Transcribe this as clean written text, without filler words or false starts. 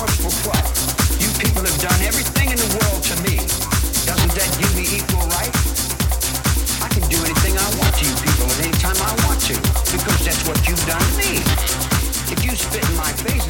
remorse for what? You people have done everything in the world to me. Doesn't that give me equal right? I can do anything I want to you people at any time I want to, because that's what you've done to me. If you spit in my face